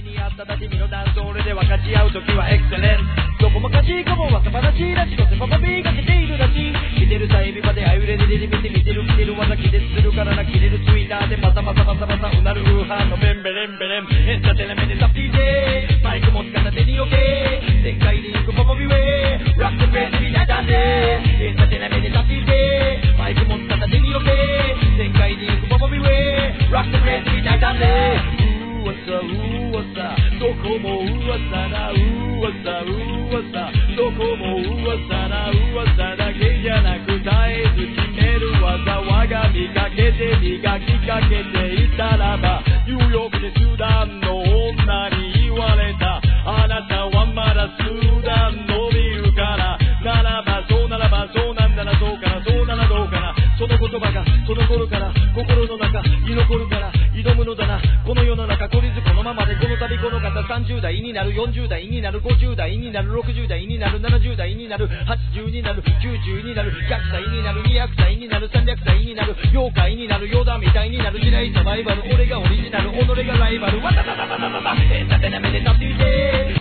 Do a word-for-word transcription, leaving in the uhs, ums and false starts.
にあっただけ身のダンス俺で分かち合う時はエクセレンスどこもかしいこも噂話ラジオセパパビーが来ているらしい見てるさエビバであゆれでで見て見てる見てる技気絶するからな切れるツイッターでバサバサバサバサうなるウーハーのベンベレンベレンエンターテイナメントサピーでマイク持つ片手に置け世界で行くパパビウェイラックベースみたいだねエンターテイナメントサピーでマイク持つ片手に置け世界で行くパパビウェイラックベースみたいだね噂噂どこも噂な噂噂どこも噂な噂だけじゃなく絶えず決める技我が見かけて磨きかけていたらばニューヨークでスーダンの女に言われたあなたはまだスーダン伸びるからならばそうならばそうなんだなそうかなそうならどうかなその言葉がその頃から心の中居残るから挑むのだなこの世の中懲りずこのままでこの度この方さんじゅう代になるよんじゅう代になるごじゅう代になるろくじゅう代になるななじゅう代になるはちじゅうになるきゅうじゅうになるひゃくさいになるにひゃくさいになるさんびゃくさいになる妖怪になるヨダみたいになる時代サバイバル俺がオリジナル己がライバルわたたたたたたたエンターテイナメント立っていて